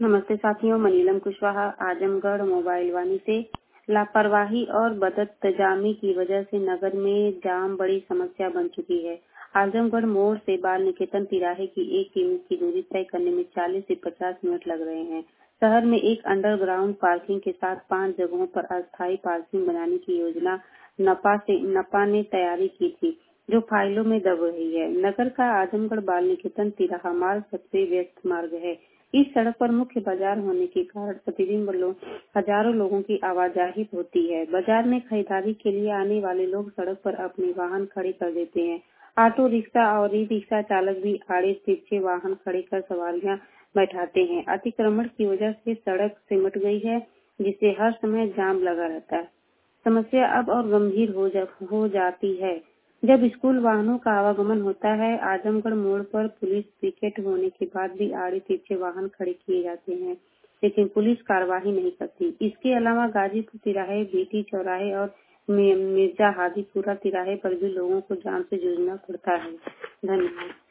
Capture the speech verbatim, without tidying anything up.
नमस्ते साथियों, मैं नीलम कुशवाहा आजमगढ़ मोबाइल वाणी से। लापरवाही और बदतजामी की वजह से नगर में जाम बड़ी समस्या बन चुकी है। आजमगढ़ मोड़ से बाल निकेतन तिराहे की एक किमी की दूरी तय करने में चालीस से पचास मिनट लग रहे हैं। शहर में एक अंडरग्राउंड पार्किंग के साथ पांच जगहों पर अस्थायी पार्किंग बनाने की योजना नपा से नपा ने तैयारी की थी, जो फाइलों में दब रही है। नगर का आजमगढ़ बाल निकेतन तिराहा मार्ग सबसे व्यस्त मार्ग है। इस सड़क पर मुख्य बाजार होने के कारण प्रतिदिन लोग हजारों लोगों की आवाजाही होती है। बाजार में खरीदारी के लिए आने वाले लोग सड़क पर अपने वाहन खड़े कर देते हैं। ऑटो रिक्शा और ई रिक्शा चालक भी आड़े तिरछे वाहन खड़े कर सवारियां बैठाते हैं। अतिक्रमण की वजह से सड़क सिमट गई है, जिससे हर समय जाम लगा रहता है। समस्या अब और गंभीर हो, जा, हो जाती है जब स्कूल वाहनों का आवागमन होता है। आजमगढ़ मोड़ पर पुलिस पिकेट होने के बाद भी आड़े तिरछे वाहन खड़े किए जाते हैं, लेकिन पुलिस कार्रवाई नहीं करती। इसके अलावा गाजीपुर तिराहे, बीटी चौराहे और मिर्जा हादीपुरा तिराहे पर भी लोगों को जाम से जूझना पड़ता है। धन्यवाद।